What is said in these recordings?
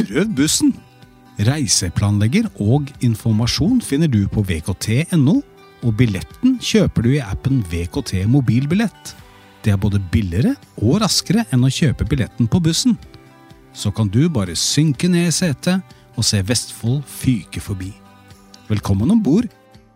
Prøv bussen! Reiseplanlegger og informasjon finner du på vkt.no, og billetten kjøper du i appen VKT Mobilbillett. Det både billigere og raskere enn å kjøpe billetten på bussen. Så kan du bare synke ned i setet og se Vestfold fyke forbi. Velkommen ombord!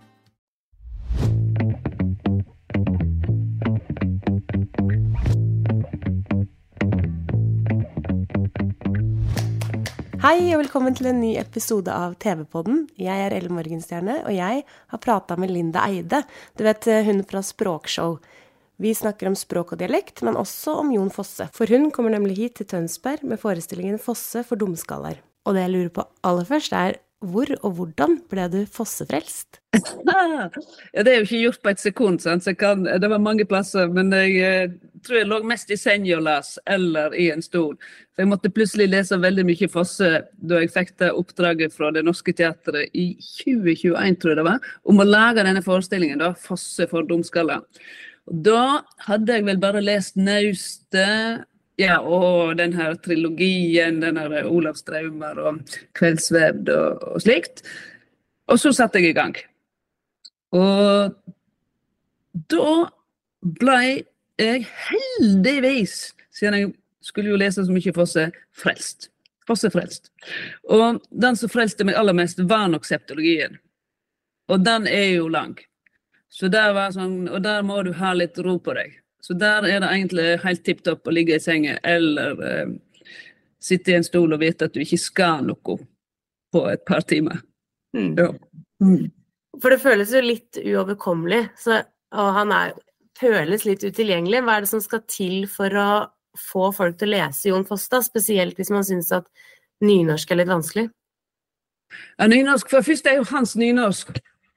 Hei og velkommen til en ny episode av TV-podden. Jeg Elle Morgenstjerne, og jeg har pratet med Linda Eide. Du vet, hun fra Språkshow. Vi snakker om språk og dialekt, men også om Jon Fosse. For hun kommer nemlig hit til Tønsberg med forestillingen Fosse for dumskaller. Og det jeg lurer på aller først hvor og hvordan ble du fossefrelst? Ja, det jo ikke gjort på et sekund, sant? Det var mange plasser, men jeg tror jeg lå mest i sengen og las, eller i en stol. For jeg måtte plutselig lese veldig mye Fosse da jeg fikk det oppdraget fra Det Norske Teatret i 2021, tror jeg det var, om å lage denne forestillingen, da, Fosse for dumskaller. Og da hadde jeg vel bare lest Nauste, ja, og den her trilogien, den her Olav Straumer og Kveldsvevd og slikt. Og så satte jeg i gang. Og da ble jeg heldigvis, siden jeg skulle jo lese så mye Fosse, frelst. Fosse frelst. Og den som frelste meg aller mest var nok septologien. Og den jo lang. Så der var sånn, og der må du ha litt ro på deg. Så der det egentlig helt tipptopp å ligge i sengen, eller sitte i en stol og vite at du ikke skal noe på et par timer. Ja. For det føles jo litt uoverkommelig, og han føles litt utilgjengelig. Hva det som skal til for å få folk til å lese Jon Fosse, da? Spesielt hvis man synes at nynorsk litt vanskelig? Ja, nynorsk, for først jo hans nynorsk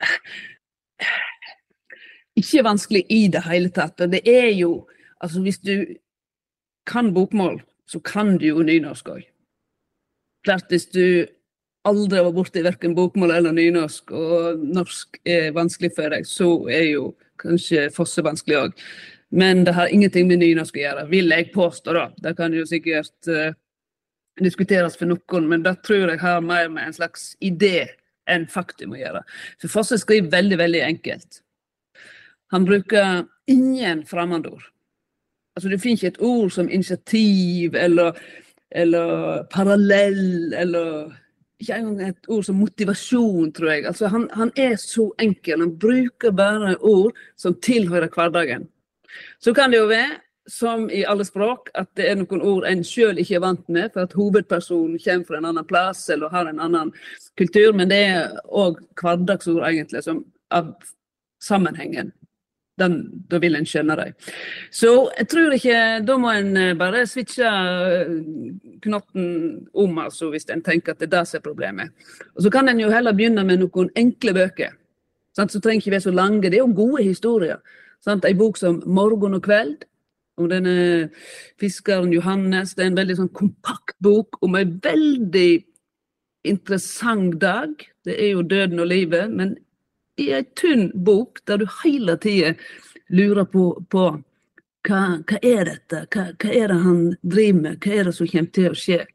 ikke vanskelig i det hele tatt, og det jo, altså hvis du kan bokmål, så kan du jo nynorsk også. Klart, hvis du aldri var borte i hverken bokmål eller nynorsk, og norsk vanskelig for deg, så jo kanskje Fosse vanskelig også. Men det har ingenting med nynorsk å gjøre, vil jeg påstå da. Det kan jo sikkert diskuteres for noen, men det tror jeg har mer med en slags idé enn faktum å gjøre. For Fosse skriver veldig, veldig enkelt. Han bruker ingen fremmedord. Altså, det finnes ikke et ord som initiativ, eller parallell, eller ikke engang et ord som motivasjon, tror jeg. Altså, han så enkel, han bruker bare ord som tilhører hverdagen. Så kan det jo være, som i alle språk, at det noen ord en selv ikke vant med, for at hovedpersonen kommer fra en annen plass, eller har en annen kultur, men det også hverdagsord egentlig, som av sammenhengen. Da vil en skjønne det. Så jeg tror ikke, da må en bare switche knotten om, altså, hvis en tenker at det som problemet. Og så kan en jo heller begynne med noen enkle bøker. Sant? Så trenger ikke være så lange, det jo gode historier. Sant? En bok som Morgen og kveld, om denne fiskeren Johannes, det en veldig sånn kompakt bok om en veldig interessant dag. Det jo døden og livet, men i en tunn bok der du hele tiden lurer på hva dette, hva det han driver med, hva det som kommer til å skje.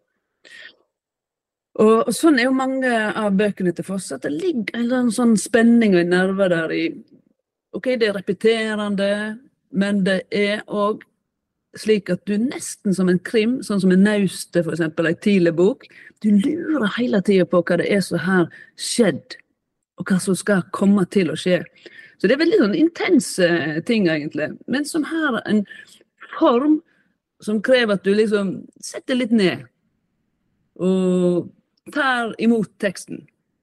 Og sånn jo mange av bøkene til Fosse, at det ligger en eller annen sånn spenning og nerver der i, ok, det repeterende, men det også slik at du nesten som en krim, sånn som en Nauste for eksempel, en tidlig bok, du lurer hele tiden på hva det som har skjedd, og hva som skal komme til å skje. Så det veldig sånn intense ting egentlig, men som har en form som krever at du liksom setter litt ned og tar imot teksten.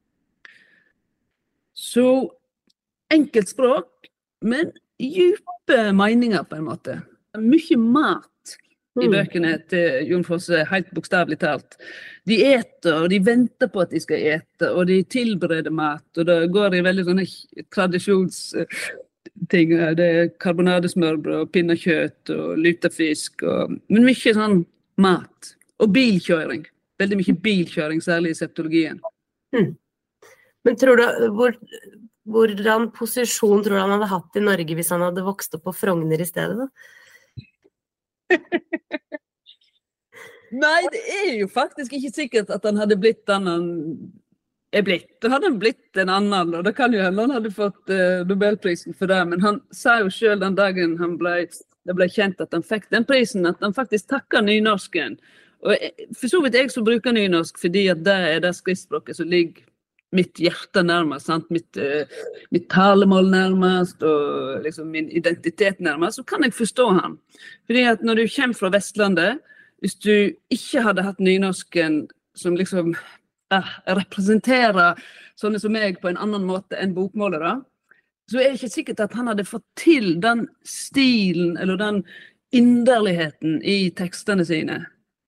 Så enkelt språk, men djupe meninger på en måte. Mye mat i bøkene til Jon Fosse, helt bokstavlig talt. De eter, og de venter på at de skal ete, og de tilbereder mat, og det går i veldig sånne tradisjonsting. Det karbonadesmørbrød, og pinnekjøtt, og lutefisk, men mye sånn mat. Og bilkjøring. Veldig mye bilkjøring, særlig i septologien. Men tror du, hvordan posisjon tror du han hadde hatt i Norge hvis han hadde vokst opp på Frogner i stedet da? Nei, det jo faktisk ikke sikkert at han hadde blitt den han blitt. Da hadde han blitt en annen, og det kan jo hende han hadde fått Nobelprisen for det, men han sa jo selv den dagen det ble kjent at han fikk den prisen, at han faktisk takket nynorsken. Og for så vidt jeg som bruker nynorsk, fordi at det det skriftspråket som ligger mitt hjerte nærmest, sant? Mitt talemål nærmest, og liksom min identitet nærmest, så kan jeg forstå han. Fordi at når du kommer fra Vestlandet, hvis du ikke hadde hatt nynorsken som liksom representerer sånne som meg på en annen måte enn bokmålere, så det ikke sikkert at han hadde fått til den stilen eller den inderligheten i tekstene sine.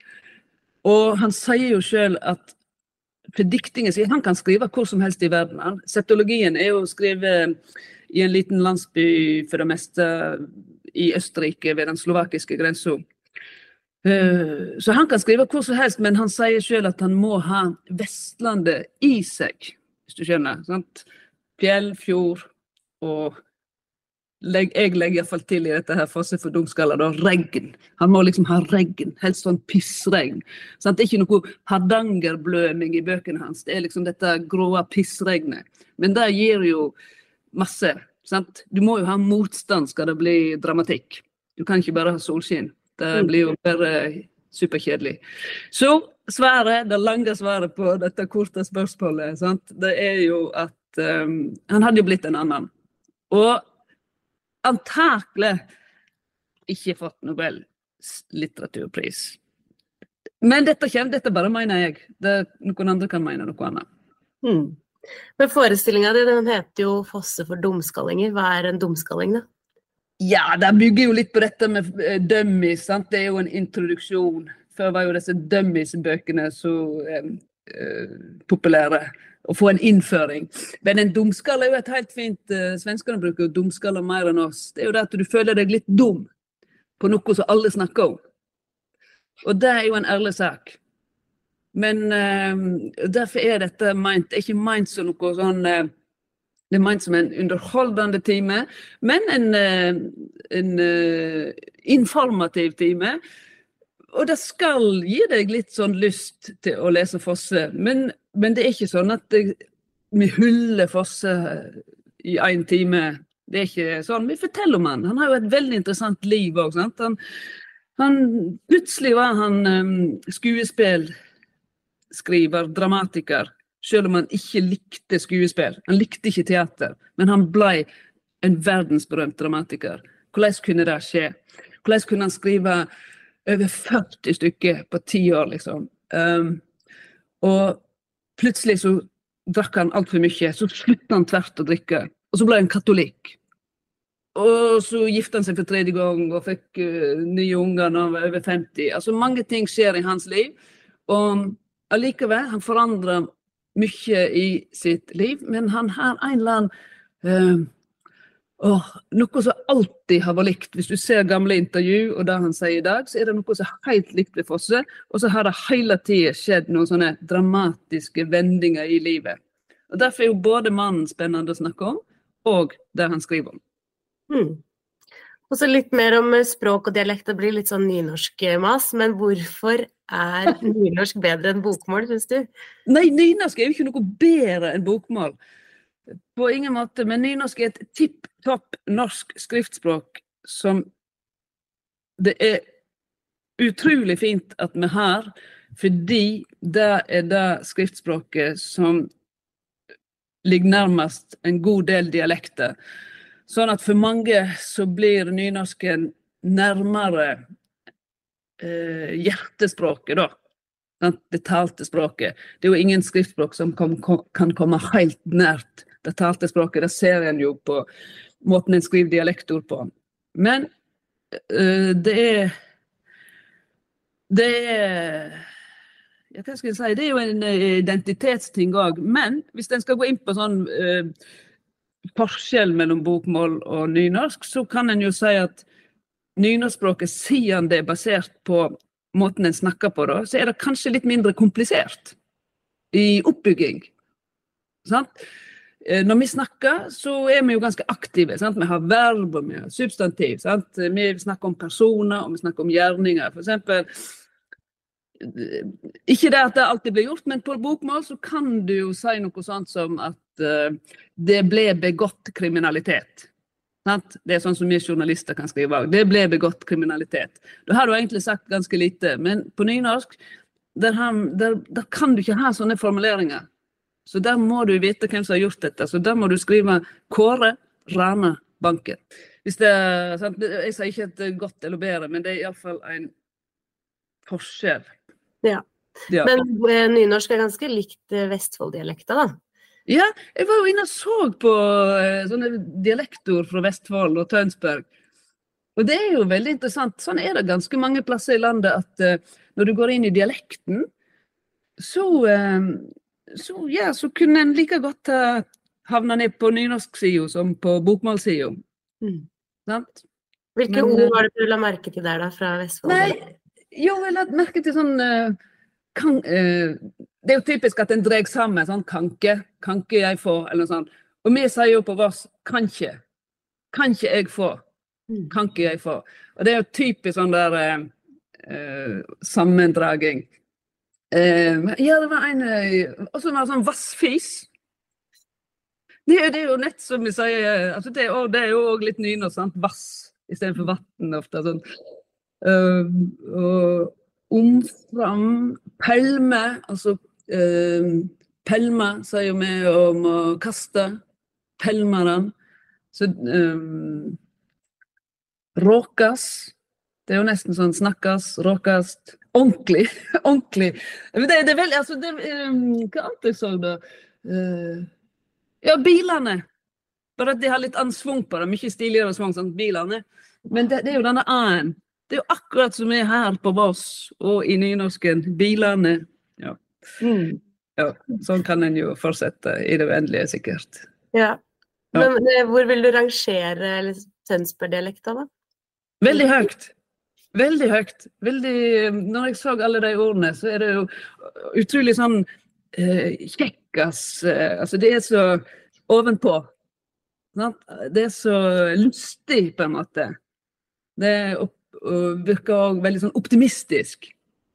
Og han sier jo selv at for diktingen sin, han kan skrive hvor som helst i verden. Setologien jo skrevet i en liten landsby for det meste i Østerrike ved den slovakiske grensen. Så han kan skrive hvor som helst, men han sier selv at han må ha Vestlandet i seg, hvis du skjønner. Sant? Fjell, fjord og jeg legger I hvert fall til I dette her Fosse for dumskaller da, regn. Han må liksom ha regn, helst sånn pissregn. Sant? Det ikke noe hardangerblødning I bøkene hans, det liksom dette gråa pissregnet. Men det gir jo masse, sant? Du må jo ha motstand skal det bli dramatikk. Du kan ikke bare ha solskinn. Det blir jo bare superkjedelig. Så det lange svaret på dette korte spørsmålet, sant? Det jo at han hadde jo blitt en annen. Og antakelig ikke fått Nobel litteraturpris. Men dette bare mener jeg. Noen andre kan mene noe annet. Men forestillingen din, den heter jo Fosse for dumskallinger. Hva en dumskalling da? Ja, det bygger jo litt på dette med dummies, sant? Det jo en introduksjon. Før var jo disse dummies-bøkene så populære. Å få en innføring. Men en dumskalle jo et helt fint, svenskene bruker jo dumskaller mer enn oss. Det jo det at du føler deg litt dum på noe som alle snakker om. Og det jo en ærlig sak. Men derfor dette ment, det ikke ment som noe sånn, det ment som en underholdende time, men en informativ time. Og det skal gi deg litt sånn lyst til å lese Fosse, men det ikke sånn at vi hyller Fosse I en time. Det ikke sånn. Vi forteller om han. Han har jo et veldig interessant liv også, sant? Plutselig var han skuespillskriver, dramatiker, selv om han ikke likte skuespill. Han likte ikke teater, men han ble en verdensberømt dramatiker. Hvordan kunne det skje? Hvordan kunne han skrive over 40 stykker på 10 år, liksom. Og plutselig så drakk han alt for mye, så sluttet han tvert å drikke, og så ble han katolikk. Og så giftet han seg for 3. gang, og fikk nye unger når han var over 50. Altså mange ting skjer I hans liv, og allikevel, han forandrer mye I sitt liv, men han har en eller annen noe som alltid har vært likt. Hvis du ser gamle intervju og det han sier I dag, så det noe som helt likt ved Fosse, og så har det hele tiden skjedd noen sånne dramatiske vendinger I livet. Og derfor jo både mannen spennende å snakke om, og det han skriver om. Og så litt mer om språk og dialekt, det blir litt sånn nynorsk mas, men hvorfor nynorsk bedre enn bokmål, synes du? Nei, nynorsk jo ikke noe bedre enn bokmål. På ingen måte, men nynorsk et tipp-topp norsk skriftspråk som det utrolig fint at vi har, fordi det det skriftspråket som ligger nærmest en god del dialekter. Sånn at for mange så blir nynorsken nærmere hjertespråket da. Det talte språket. Det jo ingen skriftspråk som kan komme helt nært det talte språket. Det ser en jo på måten en skriver dialektord på. Men det ja, hva skal jeg si? Det jo en identitetsting også. Men hvis en skal gå inn på sånn forskjell mellom bokmål og nynorsk, så kan en jo si at nynorskspråket, siden det basert på måten en snakker på da, så det kanskje litt mindre komplisert I oppbygging. Sant? Når vi snakker, så vi jo ganske aktive. Sant? Vi har verb og vi har substantiv. Sant? Vi snakker om personer og vi snakker om gjerninger. For eksempel, ikke det at det alltid blir gjort, men på bokmål så kan du jo si noe sånt som at det ble begått kriminalitet. Sant? Det sånn som vi journalister kan skrive. Det ble begått kriminalitet. Da har du egentlig sagt ganske lite, men på nynorsk, der kan du ikke ha sånne formuleringer. Så der må du vite hvem som har gjort dette. Så der må du skrive Kåre Rana Banken. Hvis det, sant? Jeg sier ikke et godt eller bedre, men det I alle fall en forskjell. Ja. Men nynorsk ganske likt Vestfold-dialekta da? Ja, jeg var jo inne og så på sånne dialektord fra Vestfold og Tønsberg. Og det jo veldig interessant. Sånn det ganske mange plasser I landet at når du går inn I dialekten, så kunne en like godt havne ned på nynorsk-siden som på bokmål-siden. Sant? Hvilke ord var det du la merke til der da, fra Vestfold? Nei, jo, jeg la merke til sånn... det jo typisk at en drar sammen, sånn kanke jeg få, eller noe sånt. Og vi sier jo på oss, kan ikke jeg få, kan ikke jeg få. Og det jo typisk sånn der sammendraging. Ja, det var en, også var sånn vassfis. Det jo nett som vi sier, altså det jo også litt nynorsk, sant? Vass, I stedet for vatten ofte, sånn. Og omfram, pelme, altså pelma sier jo vi om å kaste, pelmeren, så råkas, det jo nesten sånn snakkes, råkast, ordentlig, men det veldig, altså, hva annet jeg så da? Ja, bilene, bare at de har litt ansvung på det, mye stiligere svung, sånn bilene, men det jo denne A-en, det jo akkurat som her på Voss og I nynorsken, bilene, ja. Ja, sånn kan en jo fortsette I det uendelige sikkert. Ja, men hvor vil du rangere Tønsberg-dialekta da? Veldig høyt. Når jeg så alle de ordene, så det jo utrolig sånn kjekkas, altså det så ovenpå. Sant? Det så lustig på en måte. Det virker også veldig sånn optimistisk.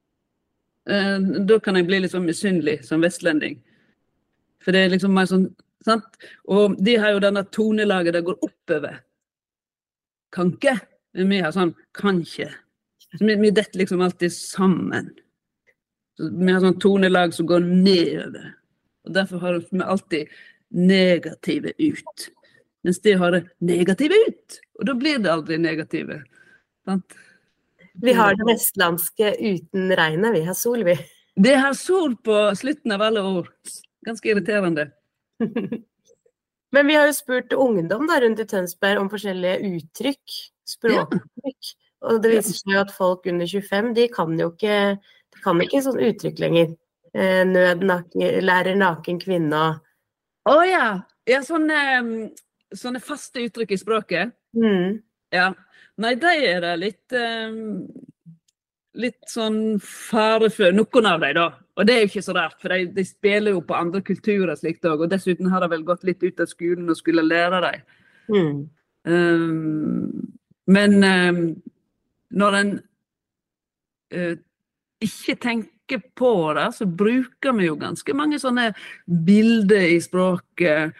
Da kan jeg bli litt sånn misunnelig som vestlending. For det liksom mer sånn, sant? Og de har jo denne tonelaget der går oppover. Kanke. Men vi har sånn, kanskje. Så vi detter liksom alltid sammen. Så vi har sånn tonelag som går nedover. Og derfor har vi alltid negative ut. Mens de har det negative ut. Og da blir det aldri negative. Sant? Vi har det vestlandske uten regnet, vi har sol, vi. Det har sol på slutten av alle år. Ganske irriterende. Men vi har jo spurt ungdom da, rundt I Tønsberg om forskjellige uttrykk, språkuttrykk. Og det viser seg jo at folk under 25, de kan ikke sånn uttrykk lenger. Lærer naken kvinne. Ja, sånne faste uttrykk I språket. Ja. Nei, det det litt sånn fare for noen av dem da. Og det jo ikke så rart, for de spiller jo på andre kulturer slikt også, og dessuten har de vel gått litt ut av skolen og skulle lære dem. Men når en ikke tenker på det, så bruker vi jo ganske mange sånne bilder I språket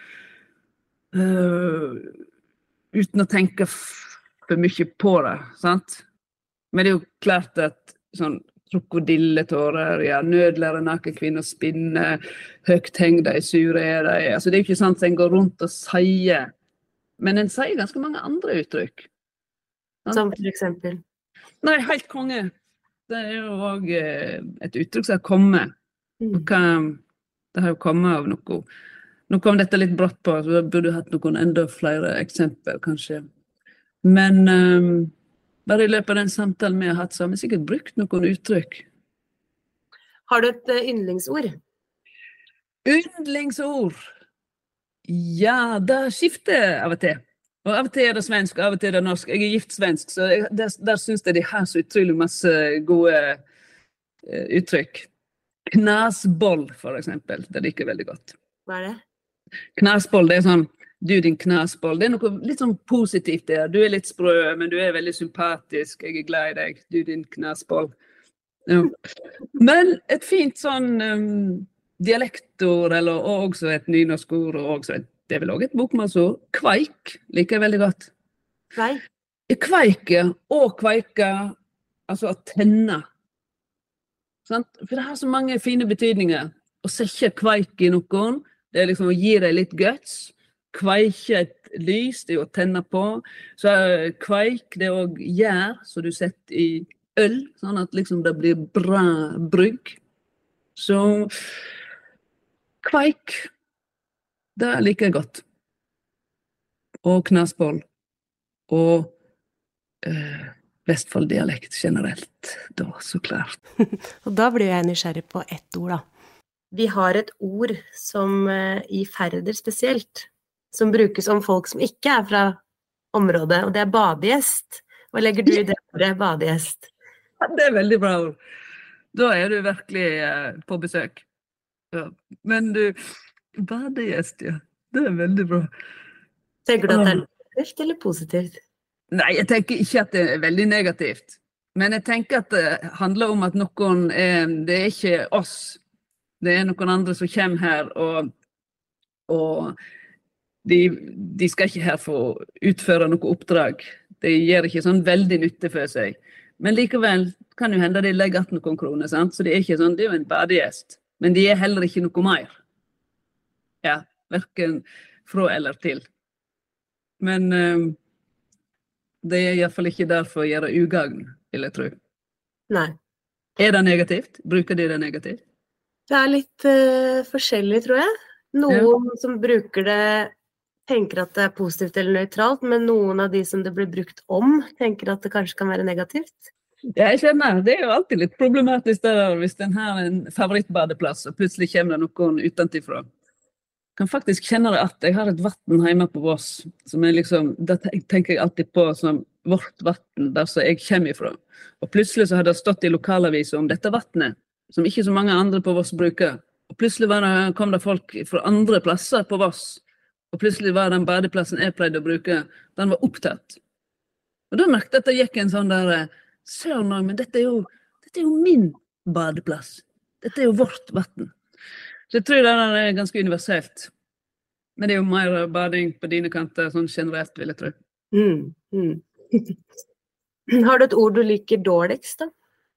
uten å tenke for mye på det, sant? Men det jo klart at sånn krokodilletårer, ja, nødlærer naken kvinner spinne, høgt hengde I sure de. Altså det jo ikke sant at en går rundt og sier, men en sier ganske mange andre uttrykk. Sant? Som for eksempel? Nei, helt konge. Det jo også et uttrykk som har kommet. Det har jo kommet av noe. Nå kom dette litt brått på, så da burde jeg hatt noen enda flere eksempler, kanskje. Men bare I løpet av den samtalen vi har hatt, så har vi sikkert brukt noen uttrykk. Har du et yndlingsord? Yndlingsord? Ja, det skifter av og til. Og av og til det svensk, av og til det norsk. Jeg gift svensk, så der synes jeg de har så utrolig masse gode uttrykk. Knasboll, for eksempel. Det liker veldig godt. Hva det? Knasboll, det sånn, du din knasboll. Det noe litt sånn positivt der. Du litt sprø, men du veldig sympatisk. Jeg glad I deg. Du din knasboll. Ja. Men et fint sånn dialektord, eller og også et nynorskord, og også det er vel også et bokmålsord. Kveik liker jeg veldig godt. Nei. Kveike og kveika, altså å tenne. Sant? For det har så mange fine betydninger. Å sette kveik i noen, det er liksom å gi deg litt guts. Kveike et lys, det er å tenne på. Så kveik, det er også gjær, så du setter i øl, sånn at liksom det blir bra brygg. Så kveik, det liker jeg godt. Og knasboll. Og Vestfold-dialekt generelt, da så klart. Og da blir jeg nysgjerrig på ett ord da. Vi har et ord som i Færder spesielt, som brukes om folk som ikke er fra området, og det er badegjest. Hva legger du i det ordet, badegjest? Ja, det er veldig bra ord. Da er du virkelig på besøk. Ja. Men du, badegjest, ja. Det er veldig bra. Tenker du at det er negativt eller positivt? Nei, jeg tenker ikke at det er veldig negativt. Men jeg tenker at det handler om at noen det er ikke oss. Det er noen andre som kommer her, og de skal ikke her få utføre noe oppdrag. De gjør ikke sånn veldig nytte for seg. Men likevel kan jo hende de legger 18 noen kroner, sant? Så det er ikke sånn, det er jo en badegjest. Men de er heller ikke noe mer. Ja, hverken fra eller til. Men det er i hvert fall ikke derfor å gjøre ugagn, vil jeg tro. Nei. Er det negativt? Bruker de det negativt? Det er litt forskjellig, tror jeg. Noen som bruker det, tenker at det er positivt eller nøytralt, men noen av de som det blir brukt om, tenker at det kanskje kan være negativt. Ja, jeg kjenner, det er jo alltid litt problematisk der, hvis den har en favorittbadeplass, og plutselig kommer det noen utentifra. Kan faktisk kjenne det at jeg har et vatten hjemme på Voss, som er liksom, det tenker jeg alltid på som vårt vatten, der så jeg kommer ifra. Og plutselig så hadde det stått i lokalaviser om dette vattnet, som ikke så mange andre på Voss bruker. Og plutselig kom det folk fra andre plasser på Voss, og plutselig var den badeplassen jeg pleide å bruke, den var opptatt. Og da merkte jeg at det gikk en sånn der, søren, men dette er jo min badeplass. Dette er jo vårt vatten. Så jeg tror det er ganske universelt. Men det er jo mer bading på dine kanter, sånn generelt, vil jeg tro. Har du et ord du liker dårligst, da?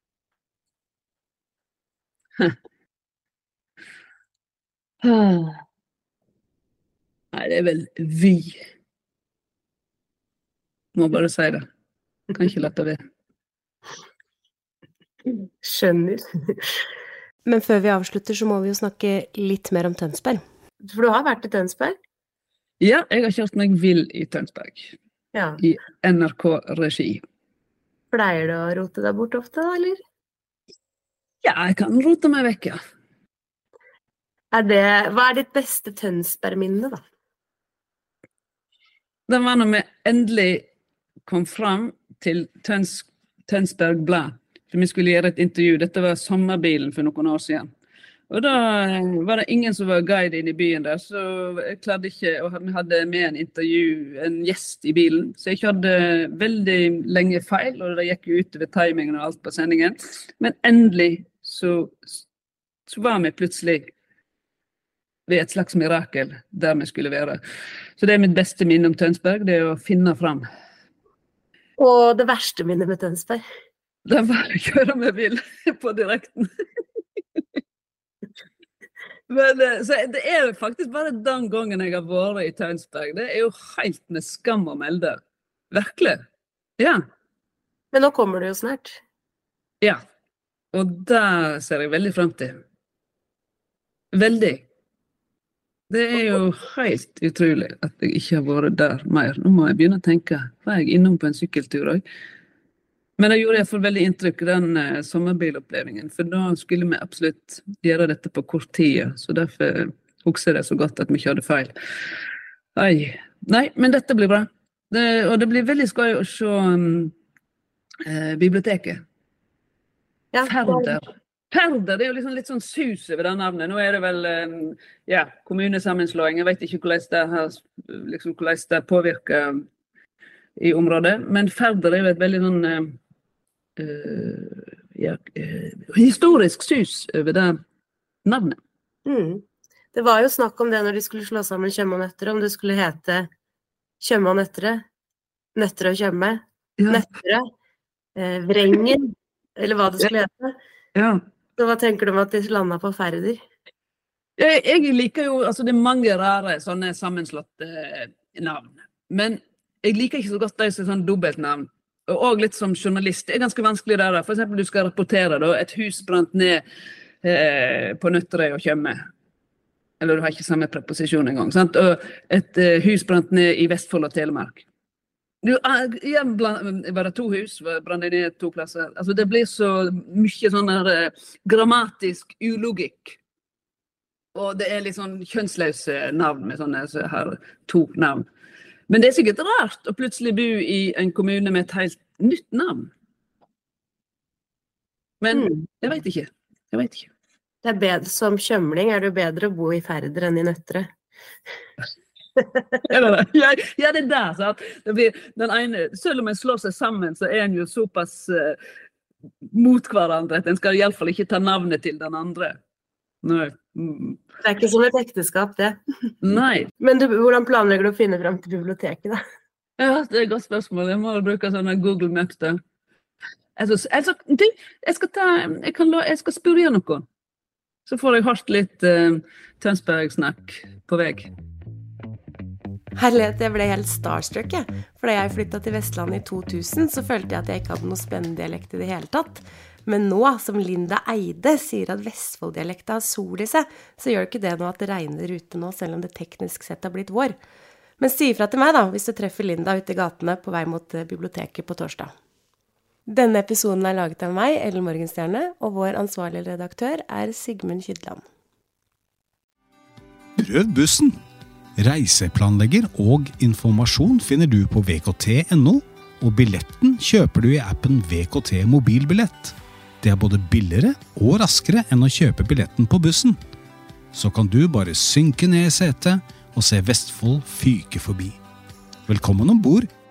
Nei, det er vel vi. Må bare si det. Kan ikke lette det. Skjønner. Men før vi avslutter, så må vi jo snakke litt mer om Tønsberg. For du har vært i Tønsberg? Ja, jeg har kjørt meg vill i Tønsberg. Ja. I NRK-regi. Pleier du å rote deg bort ofte, da, eller? Ja, jeg kan rote meg vekk, ja. Hva er ditt beste Tønsberg-minne, da? Det var når vi endelig kom fram til Tønsberg Blad. For vi skulle gjøre et intervju. Dette var sommerbilen for noen år siden. Og da var det ingen som var guide inn i byen der, så jeg klarte ikke, og vi hadde med en gjest i bilen. Så jeg kjørte veldig lenge feil, og det gikk jo utover timingen og alt på sendingen. Men endelig så var vi plutselig ved et slags mirakel der vi skulle være. Så det er mitt beste minne om Tønsberg, det er å finne fram. Og det verste minnet med Tønsberg? Det var å kjøre med bil på direkten. Men så det er faktisk bare den gangen jeg har vært i Tønsberg. Det er jo helt med skam å melde. Virkelig. Ja. Men nå kommer du jo snart. Ja. Og det ser jeg veldig frem til. Veldig. Det er jo helt utrolig at jeg ikke har vært der mer. Nå må jeg begynne å tenke. Var jeg innom på en sykkeltur også? Men det gjorde jeg for veldig inntrykk, den sommerbilopplevingen, for da skulle vi absolutt gjøre dette på kort tid, så derfor husker jeg det så godt at vi ikke hadde feil. Nei, men dette blir bra. Og det blir veldig skøy å se biblioteket. Ja. Færder. Færder, det er jo liksom litt sånn sus over det navnet. Nå er det vel kommunesammenslåing. Jeg vet ikke hvordan det påvirker i området, men Færder er jo et veldig sånn historisk sus over det navnet. Det var jo snakk om det når de skulle slå sammen Tjøme og Nøtterøy, om det skulle hete Tjøme og Nøtterøy, Nøtterøy og Tjøme, Nøtterøy, Vrengen, eller hva det skulle hete. Ja. Så hva tenker du om at de landet på Færder? Jeg liker jo, altså det mange rare sånne sammenslåtte navn, men jeg liker ikke så godt de som er sånn dobbeltnavn, og litt som journalist. Det er ganske vanskelig der. For eksempel du skal rapportere da, et hus brant ned på Nøtterøy og Tjøme. Eller du har ikke samme preposisjon engang, sant? Og et hus brant ned i Vestfold og Telemark. Igjen var det 2 hus, brant ned 2 plasser. Altså det blir så mye sånn grammatisk ulogikk. Og det er litt sånn kjønnsløse navn med sånne så her 2 navn. Men det er sikkert rart å plutselig bo i en kommune med et helt nytt navn. Men jeg vet ikke. Det er bedre som kjømling, er det jo bedre å bo i Færder enn i Nøtterøy. Ja, det er der, sant? Det blir den ene, selv om en slår seg sammen, så er en jo såpass mot hverandre at en skal i alle fall ikke ta navnet til den andre. Nei. Det er ikke som et ekteskap, det. Nei. Men hvordan planlegger du å finne frem til biblioteket, da? Ja, det er et godt spørsmål. Jeg må bruke sånne Google Maps da. Jeg skal spørre noe. Så får jeg hørt litt Tønsberg-snakk på vei. Herlighet, jeg ble helt starstruck, jeg. For da jeg flyttet til Vestlandet i 2000, så følte jeg at jeg ikke hadde noe spennende dialekt i det hele tatt. Men nå, som Linda Eide sier at Vestfold-dialekta har sol i seg, så gjør ikke det noe at det regner ute nå, selv om det teknisk sett har blitt vår. Men si ifra til meg da, hvis du treffer Linda ute i gatene på vei mot biblioteket på torsdag. Denne episoden er laget av meg, Ellen Morgenstjerne, og vår ansvarlige redaktør er Sigmund Kydland. Prøv bussen! Reiseplanlegger og informasjon finner du på vkt.no, og billetten kjøper du i appen VKT Mobilbillett. Det er både billigere og raskere enn å kjøpe billetten på bussen. Så kan du bare synke ned i setet og se Vestfold fyke forbi. Velkommen ombord!